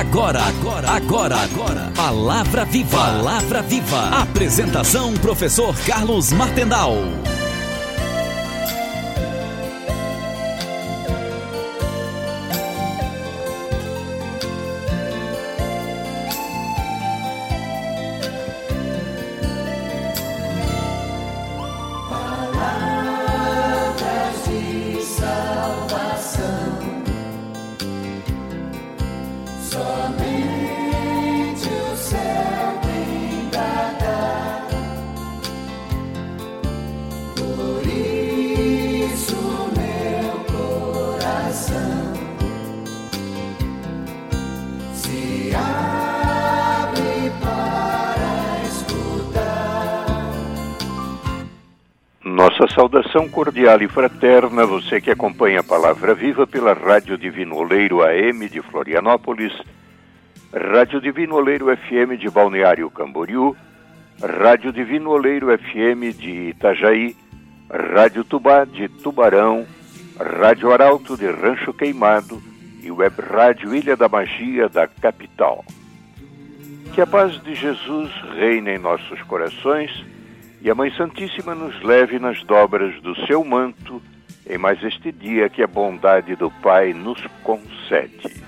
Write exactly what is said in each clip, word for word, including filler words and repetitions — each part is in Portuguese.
Agora, agora, agora, agora. Palavra Viva. Palavra Viva. Apresentação, professor Carlos Martendal. Nossa saudação cordial e fraterna, você que acompanha a Palavra Viva pela Rádio Divino Oleiro A M de Florianópolis, Rádio Divino Oleiro F M de Balneário Camboriú, Rádio Divino Oleiro F M de Itajaí, Rádio Tubá de Tubarão, Rádio Arauto de Rancho Queimado e Web Rádio Ilha da Magia da capital. Que a paz de Jesus reine em nossos corações e a Mãe Santíssima nos leve nas dobras do seu manto em mais este dia que a bondade do Pai nos concede.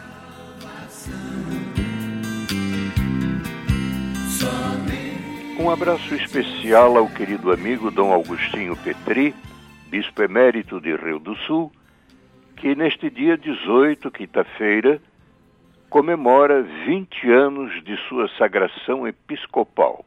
Um abraço especial ao querido amigo Dom Agostinho Petri, bispo emérito de Rio do Sul, que neste dia dezoito, quinta-feira, comemora vinte anos de sua sagração episcopal.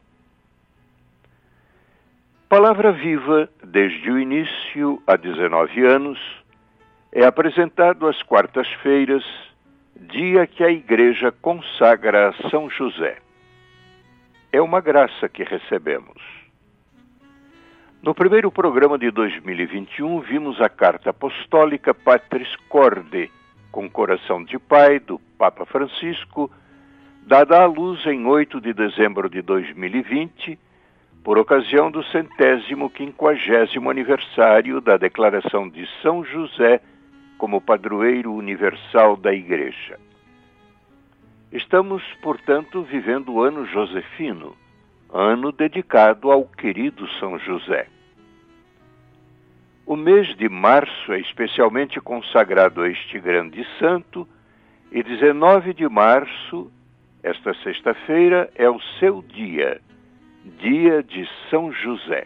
Palavra Viva, desde o início, há dezenove anos, é apresentado às quartas-feiras, dia que a Igreja consagra a São José. É uma graça que recebemos. No primeiro programa de dois mil e vinte e um, vimos a carta apostólica Patris Corde, com coração de pai, do Papa Francisco, dada à luz em oito de dezembro de dois mil e vinte, por ocasião do centésimo quinquagésimo aniversário da declaração de São José como padroeiro universal da Igreja. Estamos, portanto, vivendo o ano josefino, ano dedicado ao querido São José. O mês de março é especialmente consagrado a este grande santo e dezenove de março, esta sexta-feira, é o seu dia, dia de São José.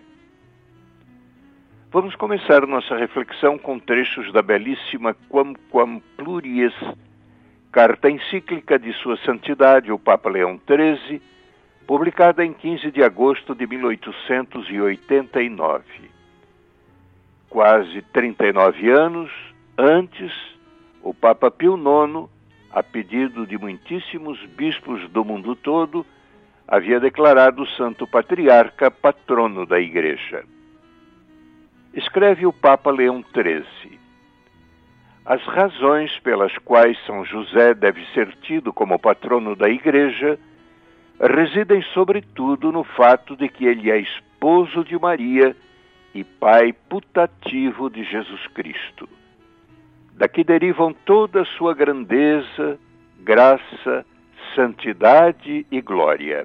Vamos começar nossa reflexão com trechos da belíssima Quamquam Pluries, carta encíclica de Sua Santidade, o Papa Leão treze, publicada em quinze de agosto de mil oitocentos e oitenta e nove. Quase trinta e nove anos antes, o Papa Pio nono, a pedido de muitíssimos bispos do mundo todo, havia declarado o Santo Patriarca patrono da Igreja. Escreve o Papa Leão treze. As razões pelas quais São José deve ser tido como patrono da Igreja residem sobretudo no fato de que ele é esposo de Maria e pai putativo de Jesus Cristo. Daqui derivam toda a sua grandeza, graça, santidade e glória.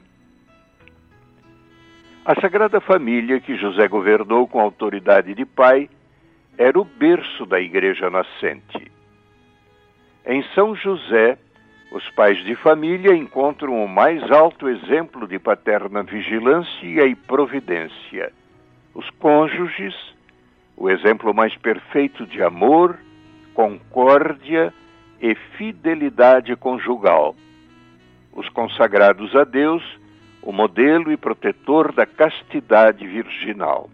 A Sagrada Família, que José governou com autoridade de pai, era o berço da Igreja nascente. Em São José, os pais de família encontram o mais alto exemplo de paterna vigilância e providência. Os cônjuges, o exemplo mais perfeito de amor, concórdia e fidelidade conjugal. Os consagrados a Deus, o modelo e protetor da castidade virginal.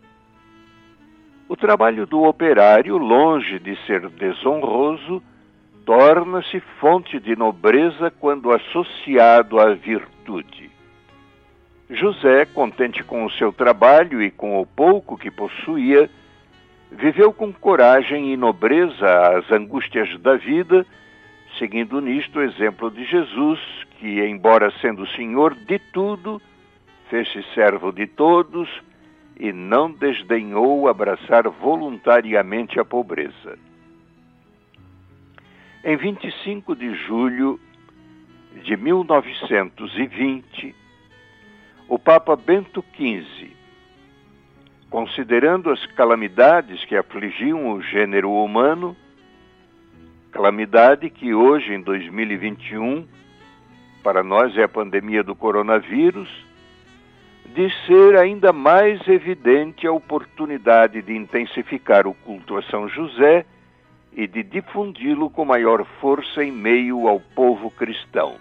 O trabalho do operário, longe de ser desonroso, torna-se fonte de nobreza quando associado à virtude. José, contente com o seu trabalho e com o pouco que possuía, viveu com coragem e nobreza as angústias da vida, seguindo nisto o exemplo de Jesus, que, embora sendo Senhor de tudo, fez-se servo de todos e não desdenhou abraçar voluntariamente a pobreza. Em vinte e cinco de julho de mil novecentos e vinte, o Papa Bento quinze, considerando as calamidades que afligiam o gênero humano, calamidade que hoje, em dois mil e vinte e um, para nós é a pandemia do coronavírus, de ser ainda mais evidente a oportunidade de intensificar o culto a São José e de difundi-lo com maior força em meio ao povo cristão.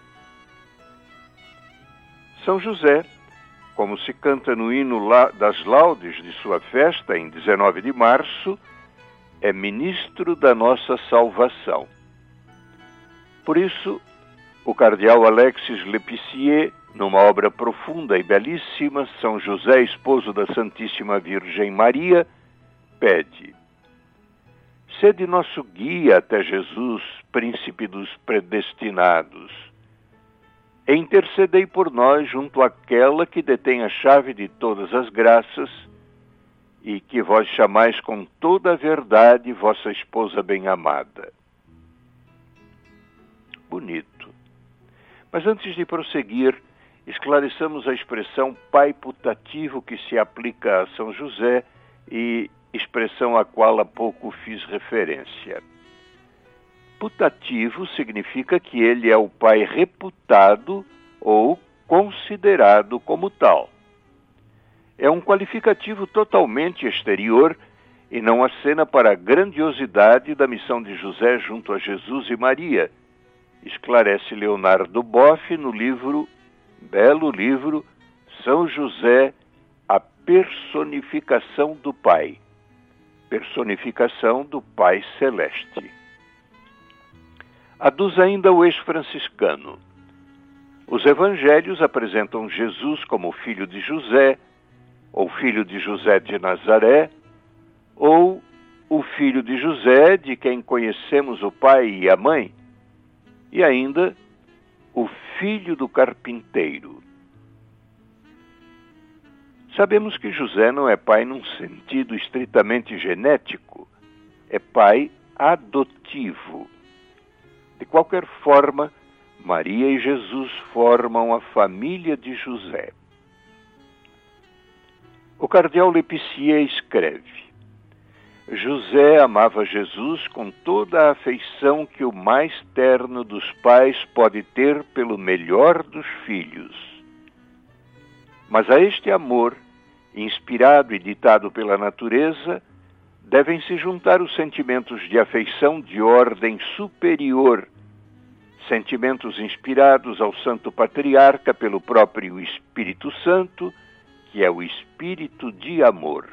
São José, como se canta no hino das laudes de sua festa, em dezenove de março, é ministro da nossa salvação. Por isso, o cardeal Alexis Lépicier, numa obra profunda e belíssima, São José, esposo da Santíssima Virgem Maria, pede: sede nosso guia até Jesus, príncipe dos predestinados, e intercedei por nós junto àquela que detém a chave de todas as graças e que vós chamais com toda a verdade vossa esposa bem-amada. Bonito. Mas antes de prosseguir, esclareçamos a expressão pai putativo que se aplica a São José e expressão à qual há pouco fiz referência. Putativo significa que ele é o pai reputado ou considerado como tal. É um qualificativo totalmente exterior e não acena para a grandiosidade da missão de José junto a Jesus e Maria, esclarece Leonardo Boff no livro, belo livro, São José, a personificação do Pai. Personificação do Pai Celeste. Aduz ainda o ex-franciscano. Os evangelhos apresentam Jesus como filho de José, ou filho de José de Nazaré, ou o filho de José, de quem conhecemos o pai e a mãe, e ainda o filho do carpinteiro. Sabemos que José não é pai num sentido estritamente genético, é pai adotivo. De qualquer forma, Maria e Jesus formam a família de José. O cardeal Lépicier escreve: José amava Jesus com toda a afeição que o mais terno dos pais pode ter pelo melhor dos filhos. Mas a este amor, inspirado e ditado pela natureza, devem se juntar os sentimentos de afeição de ordem superior, sentimentos inspirados ao Santo Patriarca pelo próprio Espírito Santo, que é o Espírito de amor.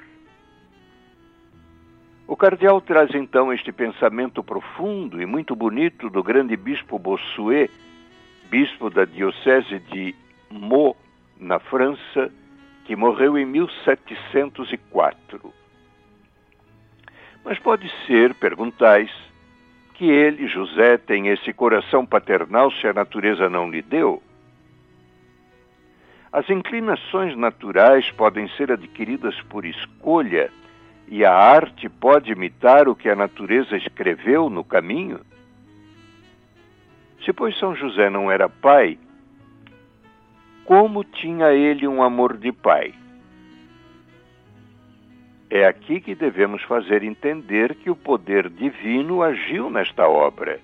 O cardeal traz então este pensamento profundo e muito bonito do grande bispo Bossuet, bispo da diocese de Meaux, na França, que morreu em mil setecentos e quatro. Mas pode ser, perguntais, que ele, José, tem esse coração paternal se a natureza não lhe deu? As inclinações naturais podem ser adquiridas por escolha e a arte pode imitar o que a natureza escreveu no caminho? Se, pois, São José não era pai, como tinha ele um amor de pai? É aqui que devemos fazer entender que o poder divino agiu nesta obra.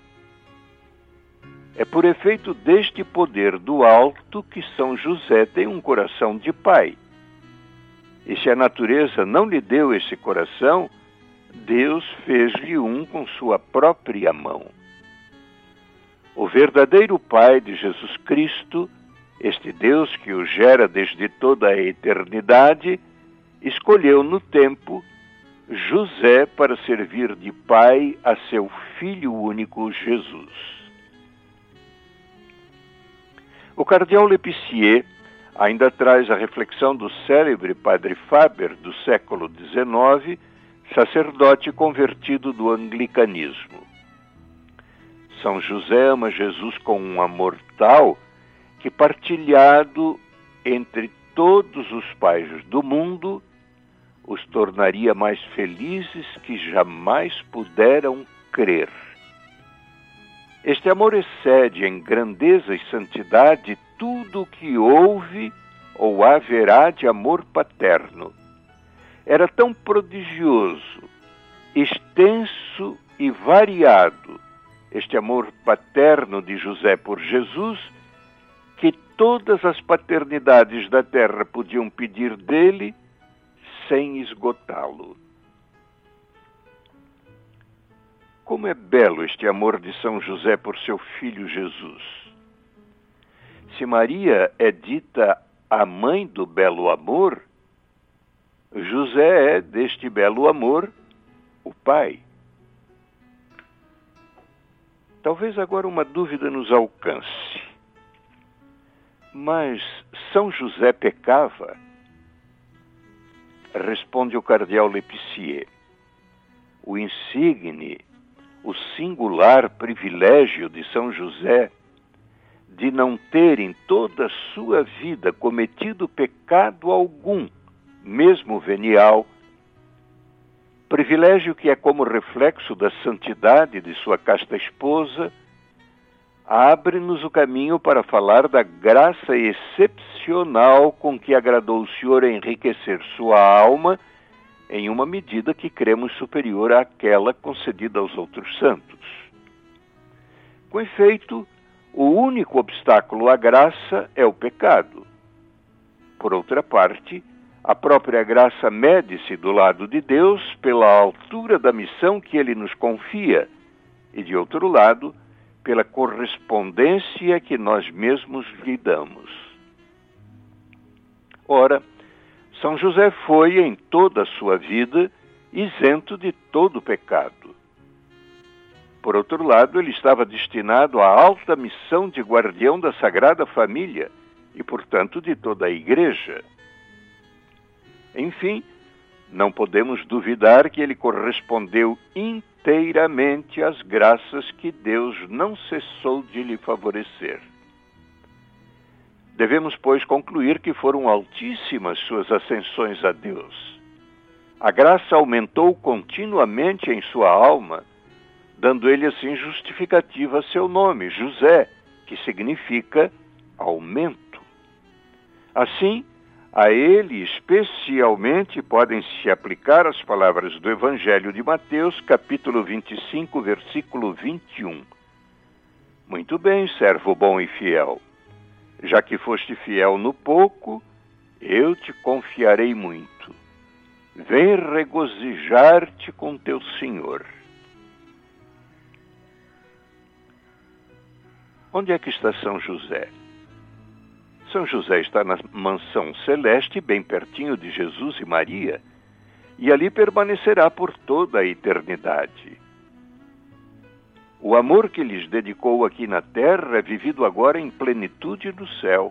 É por efeito deste poder do alto que São José tem um coração de pai. E se a natureza não lhe deu esse coração, Deus fez-lhe um com sua própria mão. O verdadeiro Pai de Jesus Cristo, este Deus que o gera desde toda a eternidade, escolheu no tempo José para servir de pai a seu Filho único Jesus. O cardeal Lépicier ainda traz a reflexão do célebre padre Faber do século dezenove, sacerdote convertido do anglicanismo. São José ama Jesus com um amor tal que, partilhado entre todos os pais do mundo, os tornaria mais felizes que jamais puderam crer. Este amor excede em grandeza e santidade tudo o que houve ou haverá de amor paterno. Era tão prodigioso, extenso e variado este amor paterno de José por Jesus, que todas as paternidades da terra podiam pedir dele sem esgotá-lo. Como é belo este amor de São José por seu filho Jesus. Se Maria é dita a mãe do belo amor, José é deste belo amor o pai. Talvez agora uma dúvida nos alcance. Mas São José pecava? Responde o cardeal Lepicier. O insigne, o singular privilégio de São José de não ter em toda a sua vida cometido pecado algum, mesmo venial, privilégio que é como reflexo da santidade de sua casta esposa, abre-nos o caminho para falar da graça excepcional com que agradou o Senhor enriquecer sua alma em uma medida que cremos superior àquela concedida aos outros santos. Com efeito, o único obstáculo à graça é o pecado. Por outra parte, a própria graça mede-se do lado de Deus pela altura da missão que Ele nos confia e, de outro lado, pela correspondência que nós mesmos lhe damos. Ora, São José foi, em toda a sua vida, isento de todo pecado. Por outro lado, ele estava destinado à alta missão de guardião da Sagrada Família e, portanto, de toda a Igreja. Enfim, não podemos duvidar que ele correspondeu inteiramente às graças que Deus não cessou de lhe favorecer. Devemos, pois, concluir que foram altíssimas suas ascensões a Deus. A graça aumentou continuamente em sua alma, dando ele assim justificativa a seu nome, José, que significa aumento. Assim, a ele especialmente podem se aplicar as palavras do Evangelho de Mateus, capítulo vinte e cinco, versículo vinte e um. Muito bem, servo bom e fiel. Já que foste fiel no pouco, eu te confiarei muito. Vem regozijar-te com teu Senhor. Onde é que está São José? São José está na mansão celeste, bem pertinho de Jesus e Maria, e ali permanecerá por toda a eternidade. O amor que lhes dedicou aqui na terra é vivido agora em plenitude no céu.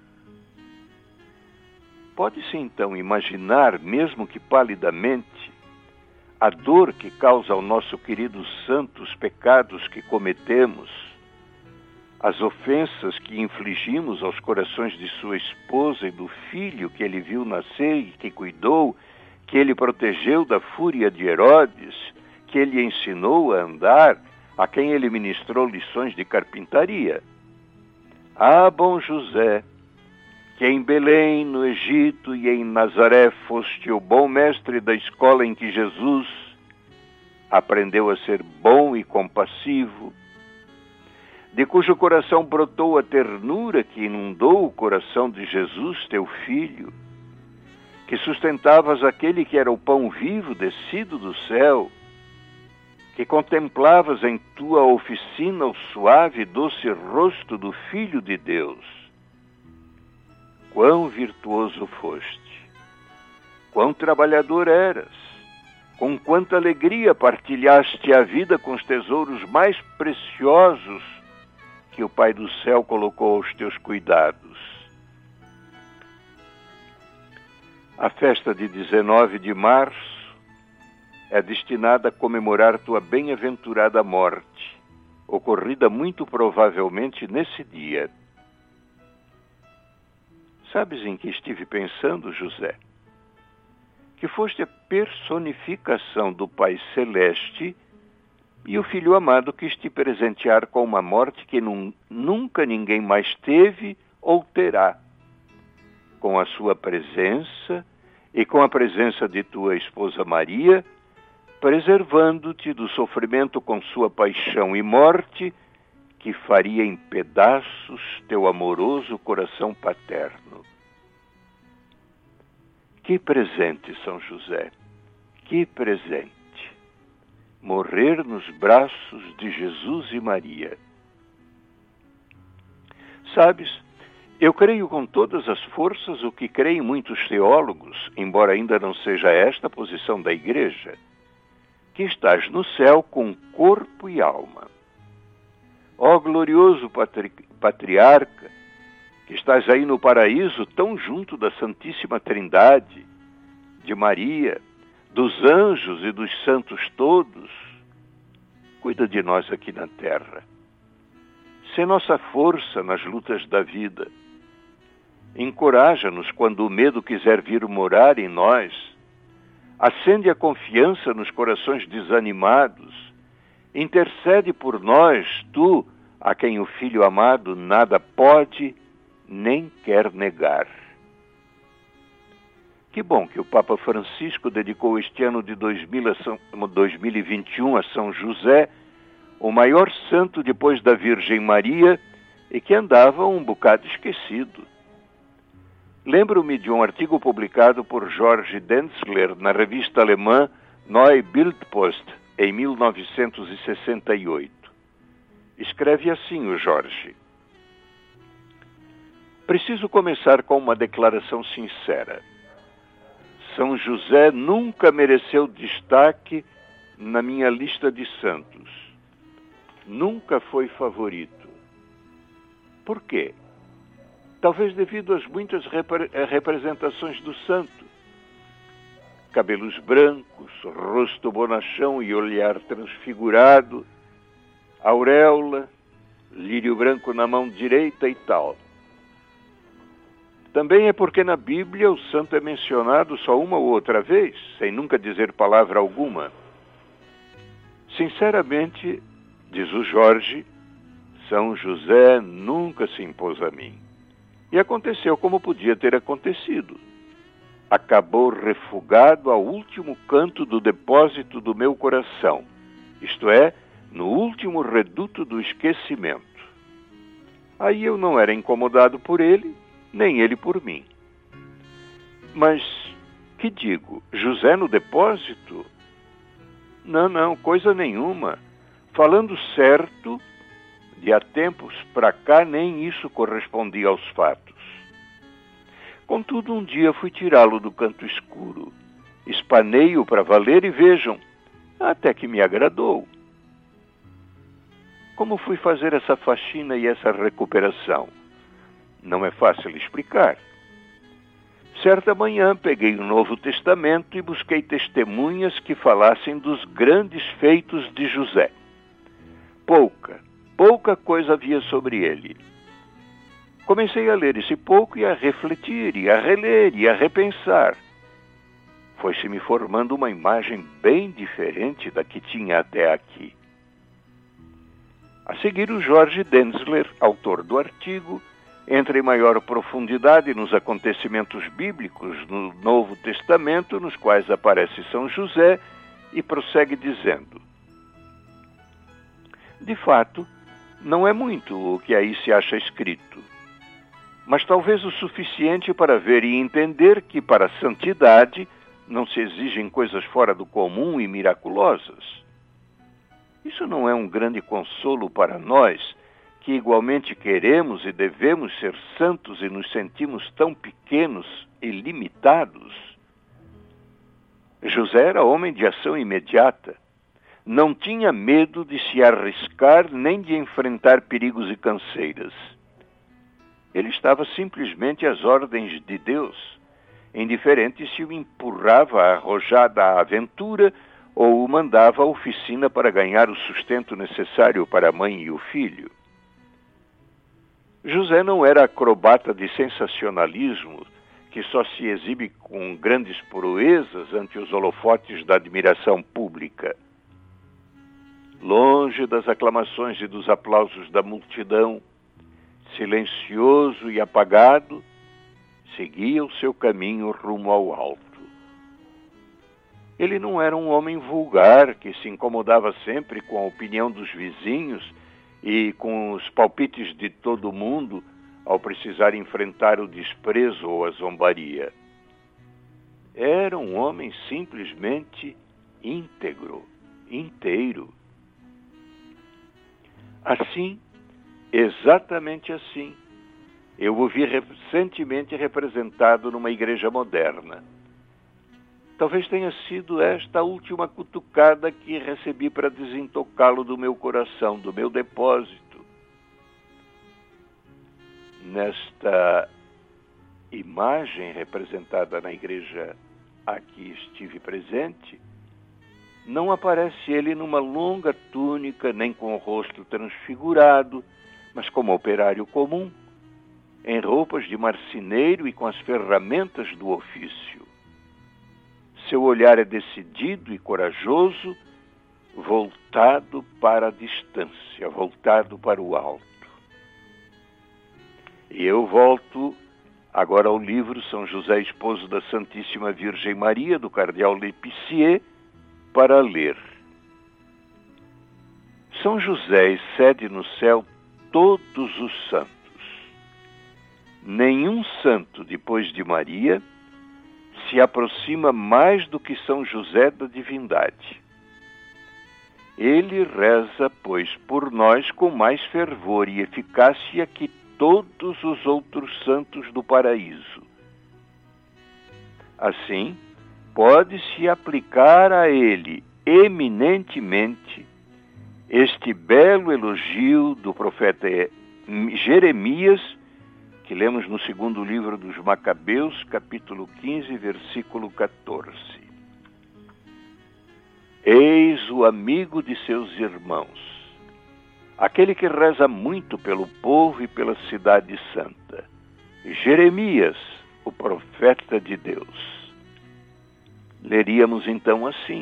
Pode-se então imaginar, mesmo que palidamente, a dor que causa ao nosso querido santo os pecados que cometemos, as ofensas que infligimos aos corações de sua esposa e do filho que ele viu nascer e que cuidou, que ele protegeu da fúria de Herodes, que ele ensinou a andar, a quem ele ministrou lições de carpintaria. Ah, bom José, que em Belém, no Egito e em Nazaré foste o bom mestre da escola em que Jesus aprendeu a ser bom e compassivo, de cujo coração brotou a ternura que inundou o coração de Jesus, teu filho, que sustentavas aquele que era o pão vivo descido do céu, que contemplavas em tua oficina o suave e doce rosto do Filho de Deus. Quão virtuoso foste, quão trabalhador eras, com quanta alegria partilhaste a vida com os tesouros mais preciosos que o Pai do céu colocou aos teus cuidados. A festa de dezenove de março é destinada a comemorar tua bem-aventurada morte, ocorrida muito provavelmente nesse dia. Sabes em que estive pensando, José? Que foste a personificação do Pai Celeste E o Filho amado quis te presentear com uma morte que num, nunca ninguém mais teve ou terá. Com a sua presença e com a presença de tua esposa Maria, preservando-te do sofrimento com sua paixão e morte, que faria em pedaços teu amoroso coração paterno. Que presente, São José, que presente! Morrer nos braços de Jesus e Maria. Sabes, eu creio com todas as forças o que creem muitos teólogos, embora ainda não seja esta a posição da Igreja, que estás no céu com corpo e alma. Ó glorioso patri- patriarca, que estás aí no paraíso tão junto da Santíssima Trindade, de Maria, dos anjos e dos santos todos, cuida de nós aqui na terra. Sê nossa força nas lutas da vida. Encoraja-nos quando o medo quiser vir morar em nós. Acende a confiança nos corações desanimados. Intercede por nós, tu, a quem o Filho amado nada pode nem quer negar. Que bom que o Papa Francisco dedicou este ano de dois mil e vinte e um a São José, o maior santo depois da Virgem Maria, e que andava um bocado esquecido. Lembro-me de um artigo publicado por George Denzler na revista alemã Neue Bildpost, em mil novecentos e sessenta e oito. Escreve assim o Jorge: preciso começar com uma declaração sincera. São José nunca mereceu destaque na minha lista de santos. Nunca foi favorito. Por quê? Talvez devido às muitas repre- representações do santo. Cabelos brancos, rosto bonachão e olhar transfigurado, auréola, lírio branco na mão direita e tal. Também é porque na Bíblia o santo é mencionado só uma ou outra vez, sem nunca dizer palavra alguma. Sinceramente, diz o Jorge, São José nunca se impôs a mim. E aconteceu como podia ter acontecido. Acabou refugado ao último canto do depósito do meu coração, isto é, no último reduto do esquecimento. Aí eu não era incomodado por ele, nem ele por mim. Mas, que digo, José no depósito? Não, não, coisa nenhuma. Falando certo, de há tempos para cá nem isso correspondia aos fatos. Contudo, um dia fui tirá-lo do canto escuro. Espanei-o para valer e vejam, até que me agradou. Como fui fazer essa faxina e essa recuperação? Não é fácil explicar. Certa manhã peguei o Novo Testamento e busquei testemunhas que falassem dos grandes feitos de José. Pouca, pouca coisa havia sobre ele. Comecei a ler esse pouco e a refletir, e a reler, e a repensar. Foi-se me formando uma imagem bem diferente da que tinha até aqui. A seguir, o George Denzler, autor do artigo, entra em maior profundidade nos acontecimentos bíblicos no Novo Testamento, nos quais aparece São José, e prossegue dizendo: de fato, não é muito o que aí se acha escrito, mas talvez o suficiente para ver e entender que para a santidade não se exigem coisas fora do comum e miraculosas. Isso não é um grande consolo para nós, que igualmente queremos e devemos ser santos e nos sentimos tão pequenos e limitados? José era homem de ação imediata. Não tinha medo de se arriscar nem de enfrentar perigos e canseiras. Ele estava simplesmente às ordens de Deus, indiferente se o empurrava a arrojada aventura ou o mandava à oficina para ganhar o sustento necessário para a mãe e o filho. José não era acrobata de sensacionalismo que só se exibe com grandes proezas ante os holofotes da admiração pública. longe das aclamações e dos aplausos da multidão, silencioso e apagado, seguia o seu caminho rumo ao alto. Ele não era um homem vulgar que se incomodava sempre com a opinião dos vizinhos e com os palpites de todo mundo ao precisar enfrentar o desprezo ou a zombaria. Era um homem simplesmente íntegro, inteiro. Assim, exatamente assim, eu o vi recentemente representado numa igreja moderna. Talvez tenha sido esta a última cutucada que recebi para desentocá-lo do meu coração, do meu depósito. Nesta imagem representada na igreja a que estive presente, não aparece ele numa longa túnica, nem com o rosto transfigurado, mas como operário comum, em roupas de marceneiro e com as ferramentas do ofício. Seu olhar é decidido e corajoso, voltado para a distância, voltado para o alto. E eu volto agora ao livro São José, Esposo da Santíssima Virgem Maria, do cardeal Lépicier, para ler. São José excede no céu todos os santos. Nenhum santo, depois de Maria, se aproxima mais do que São José da divindade. Ele reza, pois, por nós com mais fervor e eficácia que todos os outros santos do paraíso. Assim, pode-se aplicar a ele eminentemente este belo elogio do profeta Jeremias, que lemos no segundo livro dos Macabeus, capítulo quinze, versículo quatorze. Eis o amigo de seus irmãos, aquele que reza muito pelo povo e pela cidade santa, Jeremias, o profeta de Deus. Leríamos então assim: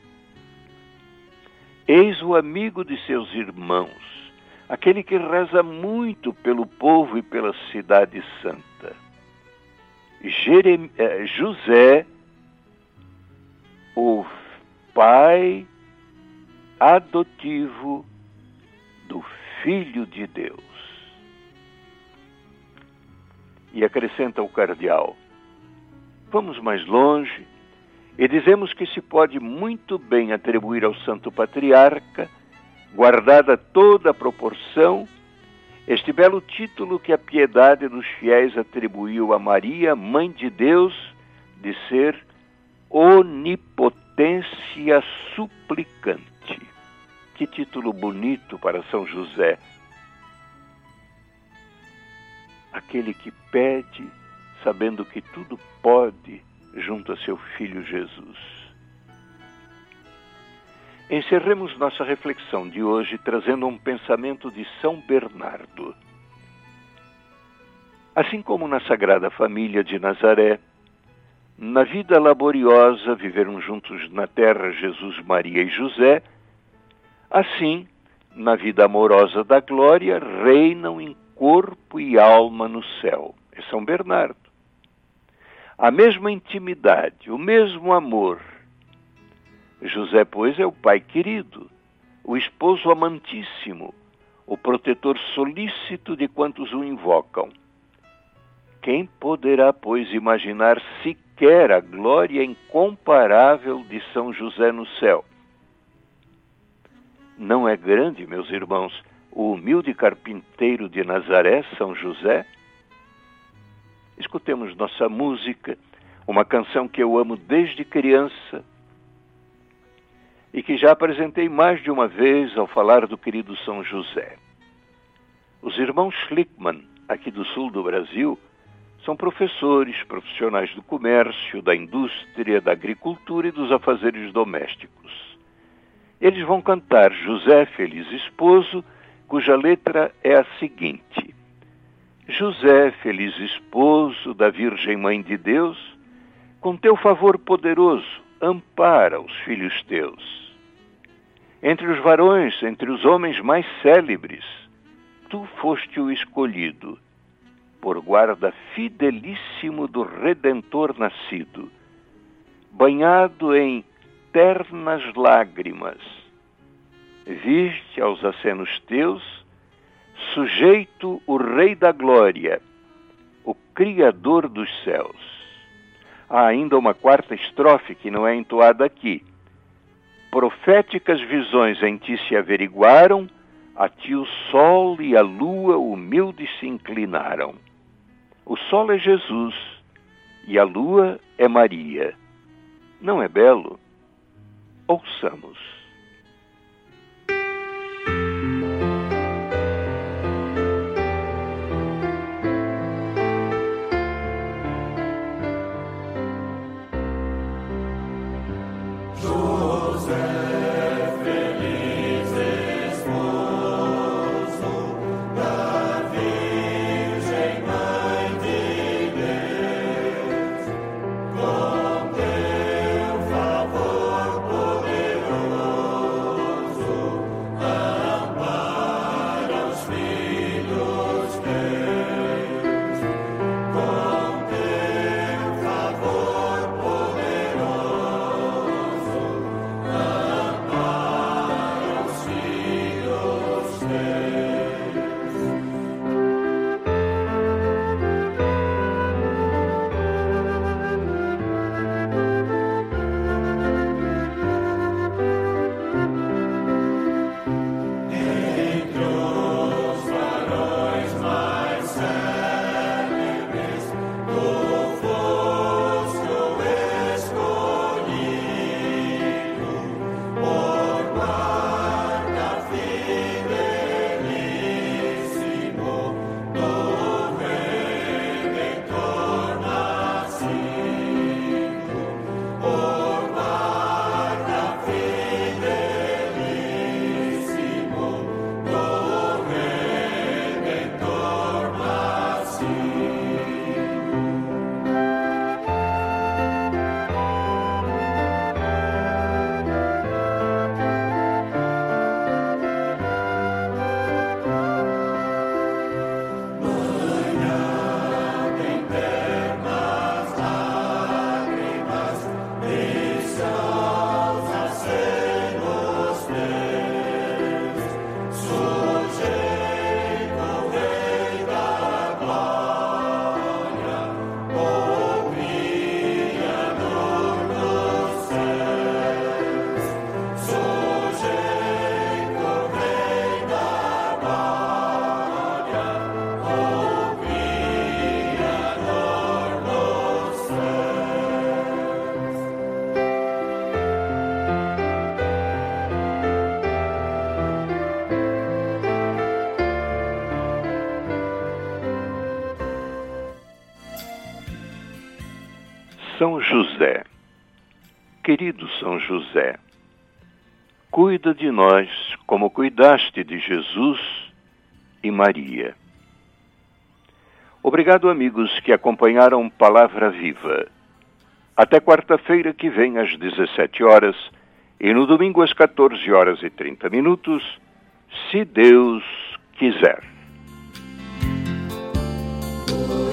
eis o amigo de seus irmãos, aquele que reza muito pelo povo e pela cidade santa. Jerem... José, o pai adotivo do Filho de Deus. E acrescenta o cardeal: vamos mais longe e dizemos que se pode muito bem atribuir ao Santo Patriarca, guardada toda a proporção, este belo título que a piedade dos fiéis atribuiu a Maria, Mãe de Deus, de ser onipotência suplicante. Que título bonito para São José. Aquele que pede, sabendo que tudo pode, junto a seu Filho Jesus. Encerremos nossa reflexão de hoje trazendo um pensamento de São Bernardo. Assim como na Sagrada Família de Nazaré, na vida laboriosa viveram juntos na terra Jesus, Maria e José, assim, na vida amorosa da glória, reinam em corpo e alma no céu. É São Bernardo. A mesma intimidade, o mesmo amor. José, pois, é o pai querido, o esposo amantíssimo, o protetor solícito de quantos o invocam. Quem poderá, pois, imaginar sequer a glória incomparável de São José no céu? Não é grande, meus irmãos, o humilde carpinteiro de Nazaré, São José? Escutemos nossa música, uma canção que eu amo desde criança e que já apresentei mais de uma vez ao falar do querido São José. Os irmãos Schlickmann, aqui do sul do Brasil, são professores, profissionais do comércio, da indústria, da agricultura e dos afazeres domésticos. Eles vão cantar José, Feliz Esposo, cuja letra é a seguinte: José, feliz esposo da Virgem Mãe de Deus, com teu favor poderoso, ampara os filhos teus. Entre os varões, entre os homens mais célebres, tu foste o escolhido, por guarda fidelíssimo do Redentor nascido, banhado em ternas lágrimas. Viste aos acenos teus, sujeito o Rei da Glória, o Criador dos céus. Há ainda uma quarta estrofe que não é entoada aqui. Proféticas visões em ti se averiguaram, a ti o sol e a lua humildes se inclinaram. O sol é Jesus e a lua é Maria. Não é belo? Ouçamos. São José. Querido São José, cuida de nós como cuidaste de Jesus e Maria. Obrigado, amigos que acompanharam Palavra Viva. Até quarta-feira que vem às dezessete horas e no domingo às quatorze horas e trinta minutos, se Deus quiser.